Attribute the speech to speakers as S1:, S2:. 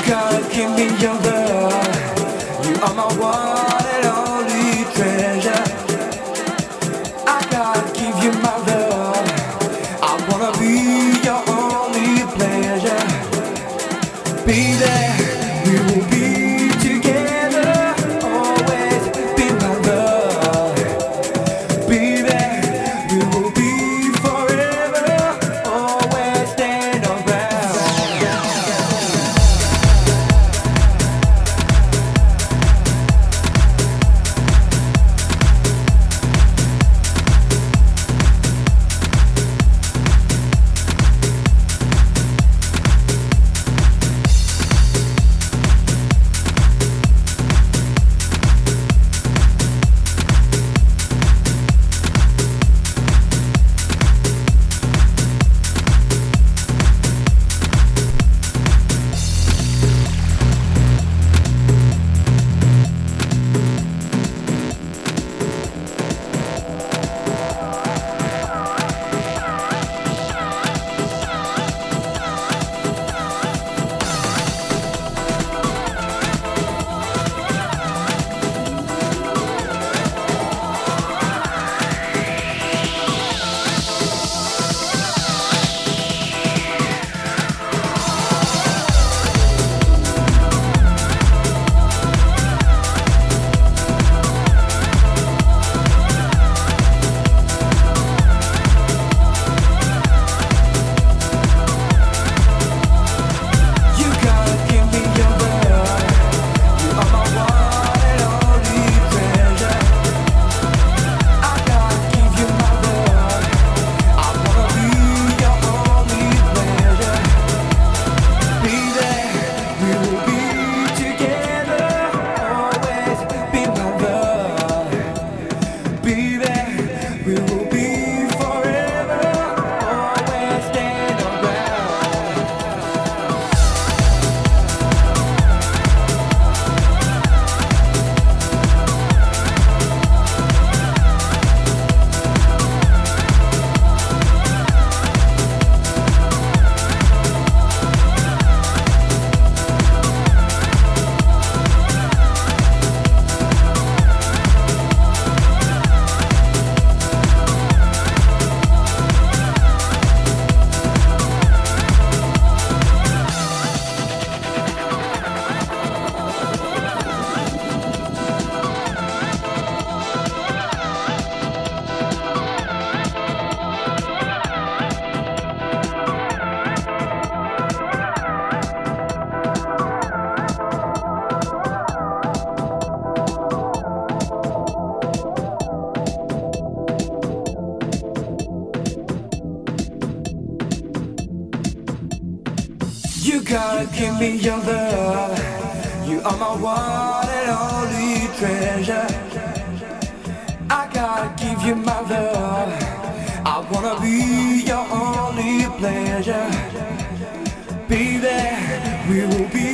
S1: gotta give me your love. You are my one and only treasure. I gotta give you my love. I wanna be your only pleasure. Be there, we will be together. Always be my love. Be there, we will be forever. Always stand around. You gotta give me your love. You are my one and only treasure. I gotta give you my love. I wanna be your only pleasure. Be there, we will be